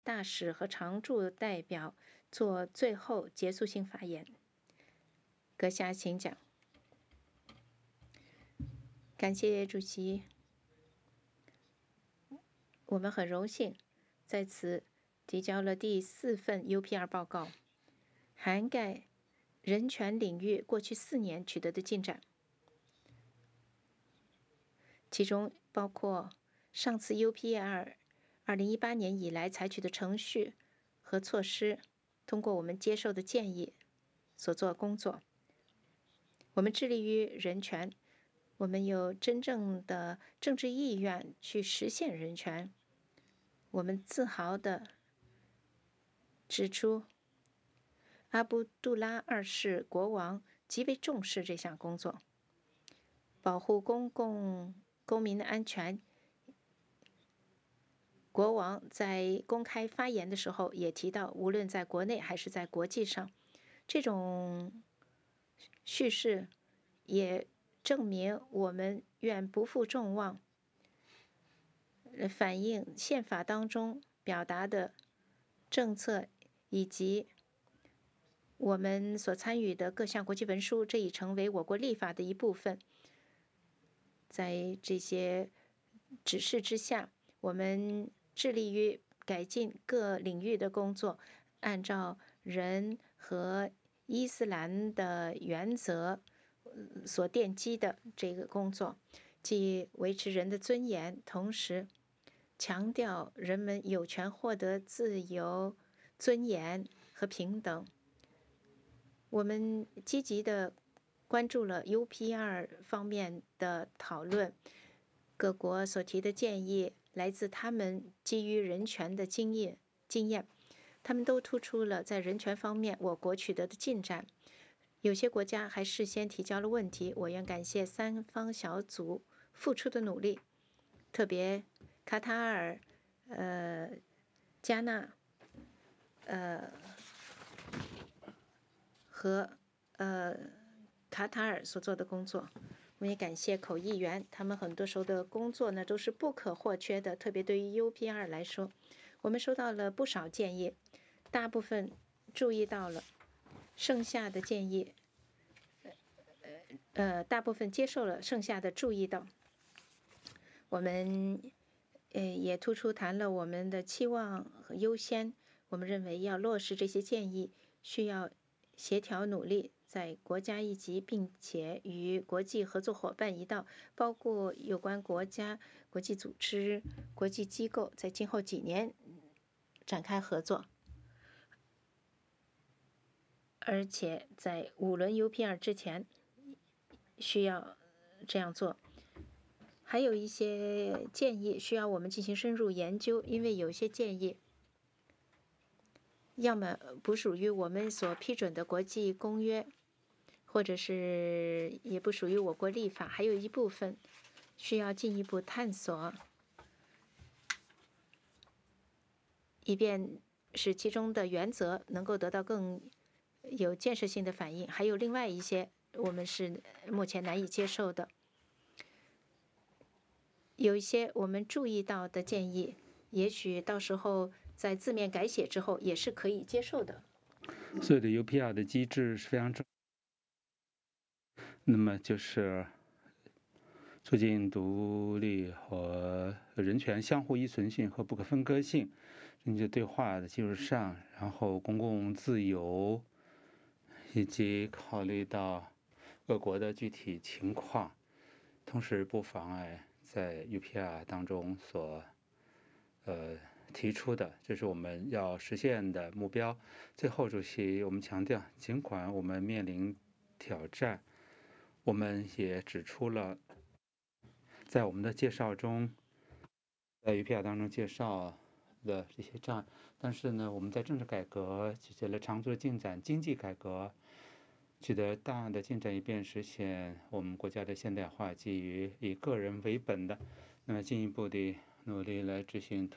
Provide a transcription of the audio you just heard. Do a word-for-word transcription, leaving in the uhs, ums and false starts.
大使和常驻代表做最后结束性发言。阁下请讲。感谢主席。我们很荣幸在此提交了第四份 U P R 报告，涵盖人权领域过去四年取得的进展，其中包括上次 U P R 二零一八年以来采取的程序和措施，通过我们接受的建议所做工作。我们致力于人权，我们有真正的政治意愿去实现人权。我们自豪地指出，阿卜杜拉二世国王极为重视这项工作，保护公共公民的安全。国王在公开发言的时候也提到，无论在国内还是在国际上，这种叙事也证明我们愿不负众望，反映宪法当中表达的政策以及我们所参与的各项国际文书，这已成为我国立法的一部分。在这些指示之下，我们致力于改进各领域的工作，按照人和伊斯兰的原则所奠基的这个工作，既维持人的尊严，同时强调人们有权获得自由、尊严和平等。我们积极地关注了 U P R 方面的讨论，各国所提的建议来自他们基于人权的经验经验，他们都突出了在人权方面我国取得的进展。有些国家还事先提交了问题，我愿感谢三方小组付出的努力，特别卡塔尔、呃、加纳、呃和呃卡塔尔所做的工作。我也感谢口译员，他们很多时候的工作呢都是不可或缺的，特别对于 U P R 来说，我们收到了不少建议，大部分注意到了，剩下的建议呃大部分接受了，剩下的注意到。我们呃也突出谈了我们的期望和优先，我们认为要落实这些建议，需要协调努力，在国家一级，并且与国际合作伙伴一道，包括有关国家、国际组织、国际机构，在今后几年展开合作。而且在五轮 U P R 之前需要这样做。还有一些建议需要我们进行深入研究，因为有些建议要么不属于我们所批准的国际公约，或者是也不属于我国立法，还有一部分需要进一步探索，以便使其中的原则能够得到更有建设性的反应。还有另外一些我们是目前难以接受的。有一些我们注意到的建议，也许到时候在字面改写之后也是可以接受的。 所有的 U P R 的机制是非常重，那么就是促进独立和人权相互依存性和不可分割性，经济对话的基础上，然后公共自由，以及考虑到各国的具体情况，同时不妨碍在 U P R 当中所呃提出的，这是我们要实现的目标。最后，主席，我们强调，尽管我们面临挑战，我们也指出了在我们的介绍中，在 U P R 当中介绍的这些障碍，但是呢，我们在政治改革取得了长足的进展，经济改革取得大的进展，以便实现我们国家的现代化，基于以个人为本的，那么进一步的努力来执行